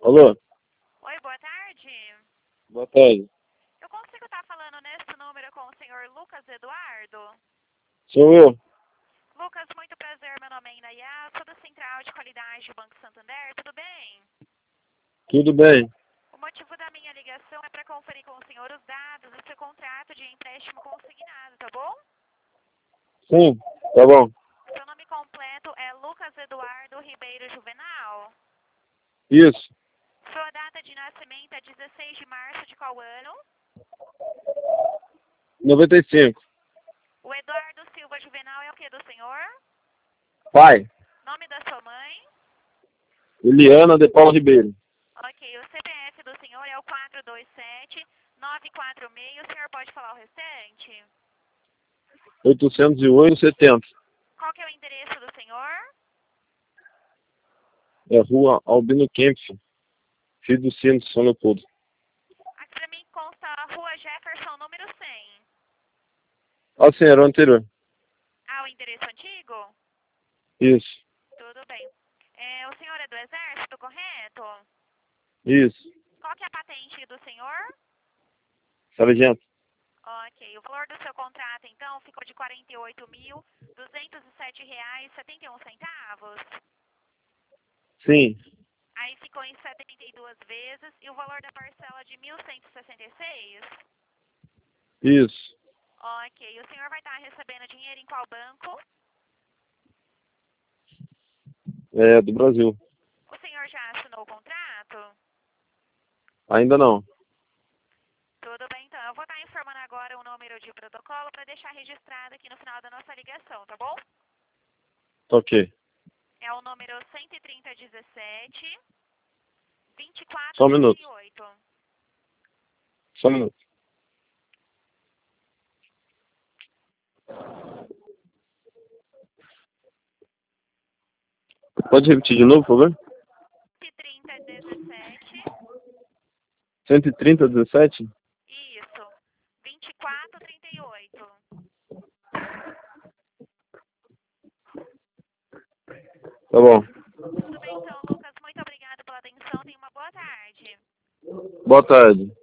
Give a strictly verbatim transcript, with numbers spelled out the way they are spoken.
Alô? Oi, boa tarde. Boa tarde. Eu consigo estar falando nesse número com o senhor Lucas Eduardo? Sou eu. Lucas, muito prazer, meu nome é Inayá, sou da Central de Qualidade do Banco Santander, tudo bem? Tudo bem? O motivo da minha ligação é para conferir com o senhor os dados do seu contrato de empréstimo consignado, tá bom? Sim, tá bom. Seu nome completo é Lucas Eduardo Ribeiro Juvenal. Isso. Sua data de nascimento é dezesseis de março de qual ano? noventa e cinco. O Eduardo Silva Juvenal é o que do senhor? Pai. Nome da sua mãe? Eliana de Paula Ribeiro. Ok, o C P F do senhor é o quatro dois sete nove quatro seis, o senhor pode falar o restante? oitocentos e oito, setenta. Qual que é o endereço do senhor? É Rua Albino Kempf, Filho do Sino, São Leopoldo. Aqui pra mim consta a Rua Jefferson, número cem. Ah, sim, era o anterior. Ah, o endereço antigo? Isso. Tudo bem. É, o senhor é do Exército, correto? Isso. Qual que é a patente do senhor? Sargento. Ok, o valor do seu contrato, então, ficou de quarenta e oito mil duzentos e sete reais e setenta e um centavos. Sim. Aí ficou em setenta e duas vezes e o valor da parcela de mil cento e sessenta e seis? Isso. Ok, o senhor vai estar recebendo dinheiro em qual banco? É do Brasil. O senhor já assinou o contrato? Ainda não. Tudo bem, então. Eu vou estar informando agora o número de protocolo para deixar registrado aqui no final da nossa ligação, tá bom? Tá ok. É o número cento e trinta dezessete vinte e Só quatro um trinta minuto. e oito. Só um minuto. Pode repetir de novo, por favor? cento e trinta dezessete. cento e trinta, dezessete? Isso. vinte e quatro trinta e oito. Tá bom. Tudo bem, então, Lucas. Muito obrigada pela atenção. Tenha uma boa tarde. Boa tarde.